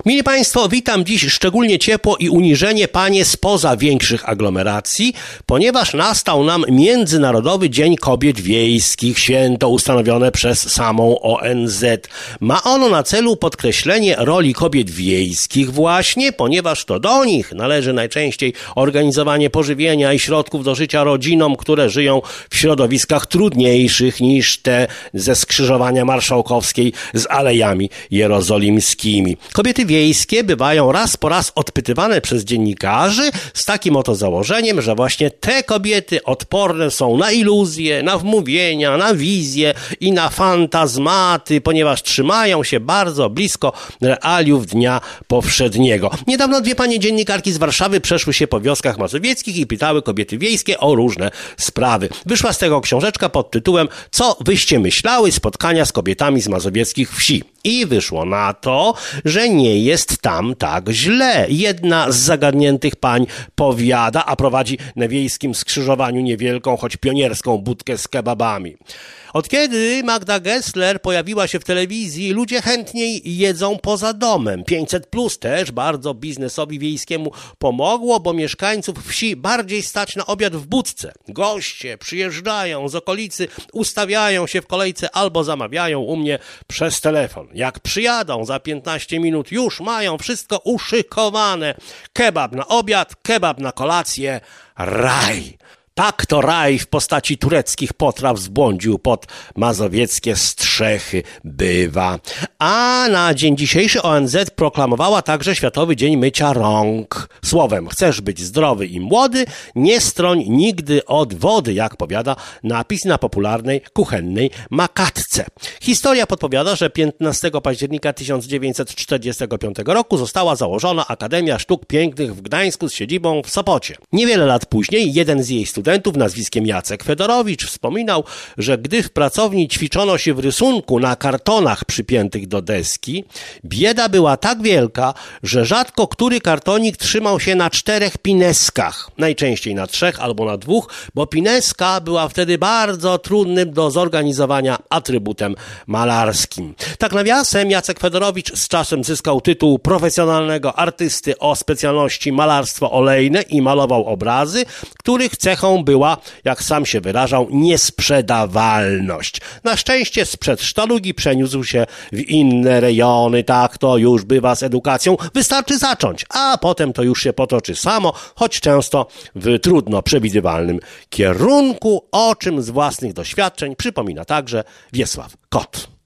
Mili Państwo, witam dziś szczególnie ciepło i uniżenie panie spoza większych aglomeracji, ponieważ nastał nam Międzynarodowy Dzień Kobiet Wiejskich, święto ustanowione przez samą ONZ. Ma ono na celu podkreślenie roli kobiet wiejskich właśnie, ponieważ to do nich należy najczęściej organizowanie pożywienia i środków do życia rodzinom, które żyją w środowiskach trudniejszych niż te ze skrzyżowania Marszałkowskiej z Alejami Jerozolimskimi. Kobiety wiejskie bywają raz po raz odpytywane przez dziennikarzy z takim oto założeniem, że właśnie te kobiety odporne są na iluzje, na wmówienia, na wizje i na fantazmaty, ponieważ trzymają się bardzo blisko realiów dnia powszedniego. Niedawno dwie panie dziennikarki z Warszawy przeszły się po wioskach mazowieckich i pytały kobiety wiejskie o różne sprawy. Wyszła z tego książeczka pod tytułem „Co wyście myślały? Spotkania z kobietami z mazowieckich wsi”. I wyszło na to, że nie jest tam tak źle. Jedna z zagadniętych pań powiada, a prowadzi na wiejskim skrzyżowaniu niewielką, choć pionierską budkę z kebabami. Od kiedy Magda Gessler pojawiła się w telewizji, ludzie chętniej jedzą poza domem. 500+ też bardzo biznesowi wiejskiemu pomogło, bo mieszkańców wsi bardziej stać na obiad w budce. Goście przyjeżdżają z okolicy, ustawiają się w kolejce albo zamawiają u mnie przez telefon. Jak przyjadą za 15 minut, już mają wszystko uszykowane. Kebab na obiad, kebab na kolację, raj. Tak to raj w postaci tureckich potraw zbłądził pod mazowieckie strzechy bywa. A na dzień dzisiejszy ONZ proklamowała także Światowy Dzień Mycia Rąk. Słowem, chcesz być zdrowy i młody, nie stroń nigdy od wody, jak powiada napis na popularnej kuchennej makatce. Historia podpowiada, że 15 października 1945 roku została założona Akademia Sztuk Pięknych w Gdańsku z siedzibą w Sopocie. Niewiele lat później jeden z jej studentów nazwiskiem Jacek Fedorowicz wspominał, że gdy w pracowni ćwiczono się w rysunku na kartonach przypiętych do deski, bieda była tak wielka, że rzadko który kartonik trzymał się na 4 pineskach, najczęściej na 3 albo na 2, bo pineska była wtedy bardzo trudnym do zorganizowania atrybutem malarskim. Tak nawiasem, Jacek Fedorowicz z czasem zyskał tytuł profesjonalnego artysty o specjalności malarstwo olejne i malował obrazy, których cechą była, jak sam się wyrażał, niesprzedawalność. Na szczęście sprzed sztalugi przeniósł się w inne rejony, tak to już bywa z edukacją. Wystarczy zacząć, a potem to już się potoczy samo, choć często w trudno przewidywalnym kierunku, o czym z własnych doświadczeń przypomina także Wiesław Kot.